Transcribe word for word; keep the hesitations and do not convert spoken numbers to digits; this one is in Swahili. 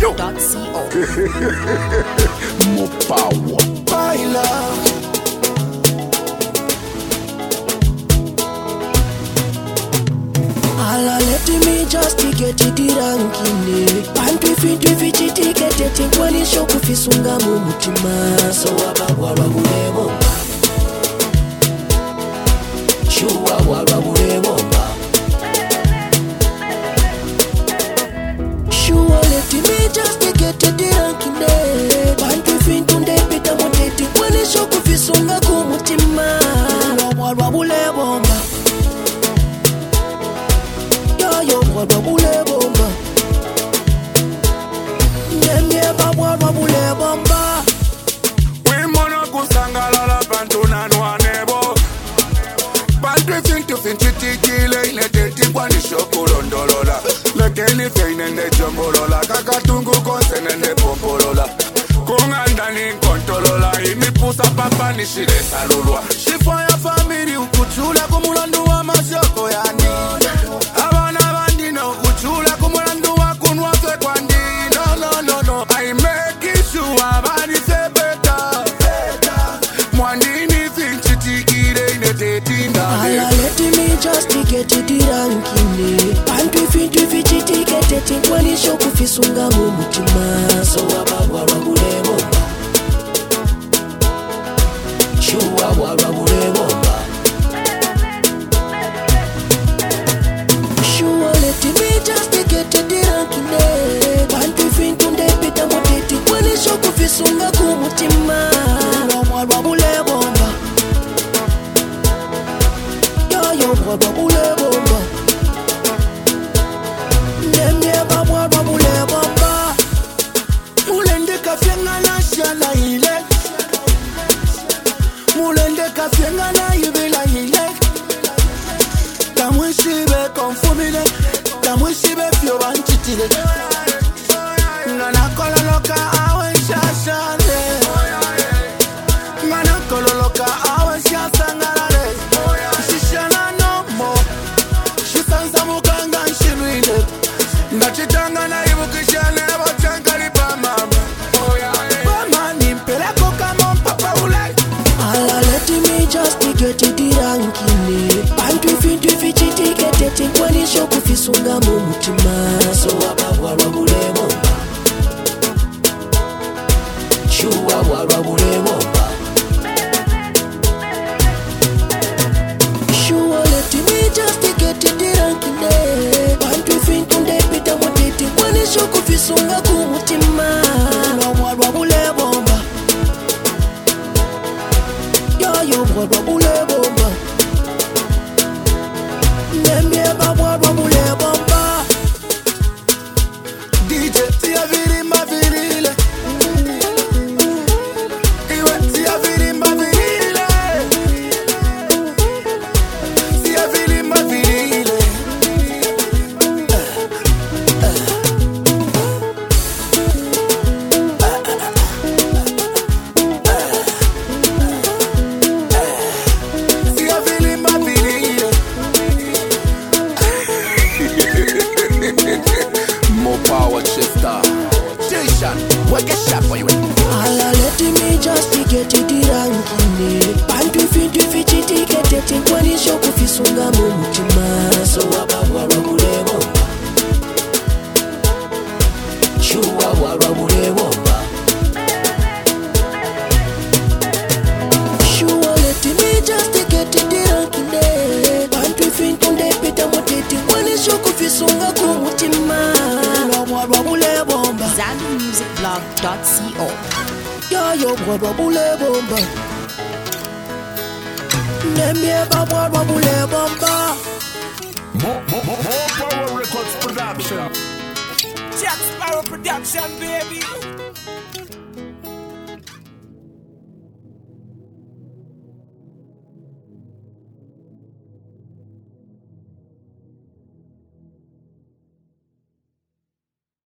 dot co. More power. Baila. Ala let me just get it rankine. Pantu fintu fichiti get it wali shoku fisunga mu mutima. So abagwa bagule bomba. Shuwa wa bagule bomba. Shuwa let me just get it rankine. Pantu fintu ndepita moteti wali shoku fisunga ku mutima. Wa bagule bomba. Yo babule bomba. Nyemye babwa babule bomba. We mona kusangala la bantu na nwanebo. Bantu fintu finchiti kile ile teti kwa ni shokurondolola. Lekeni feine nde jombolola. Kakatungu konse nende pompolola. Kunganda ni kontolola. Imi pusa papa ni shire salulwa. Shifo ya famili ukuchula kumulandu wa masyoko yani. Chula kumulandu wa kunwa fe kwandi. No, no, no, no. I make sure bani se beta. Mwandini finchiti kire ine tetinda. Ala let me just get it rankine. Pantu fintu fichiti get it wali shoku fisunga mu mutima. So abagwa bagule bomba. Shuwa wa bagule bomba. Shuwa let me just get it rankine. Pantu fintu ndepita moteti wali shoku fisunga ku mutima. Wa bagule bomba. Yo wa bagule bomba. Nemye babwa bagule bomba. Mulende kafyenga na shala ile. Mulende kafyenga na yibila ile. Tamwishibe konfumile. Tamwishibe fyo banchitile. Ngana kololoka awe shashale. Ngana kololoka awe shasangalale. Shishana no mo. Shisanza mukanga nshirwile. Ndachitanga na ibukishane bochankari pa mama. Mama nimpeleko kama mpapa ule. Ala let me just get it rankine. Pantu fintu fichiti get it wali shoku fisunga mu mutima. So abagwa bagule bomba. Shuwa wa bagule bomba. Shuwa let me just get it rankine. Pantu fintu ndepita moteti wali shoku fisunga ku mutima. Wa bagule bomba. Yo wa bagule bomba. Nemye babwa babule bomba. D J tia virimba virile. Iwe tia virimba virile. Tia virimba virile. Tia virimba virile. More power, Chester. Station, what get shot for you? Ala let me just get it rankine. Pantu fintu fichiti get it wali shoku fisunga mu mutima. So abagwa bagule bomba. Shuwa wa bagule bomba. Shuwa let me just get it rankine. Pantu fintu ndepita moteti wali shoku fisunga ku mutima. Wa bagule bomba. Zandu music blog dot co. Yo yo wa bagule bomba. Nemye babwa bagule bomba. More, more, more, more power records production. Jack Sparrow production, baby.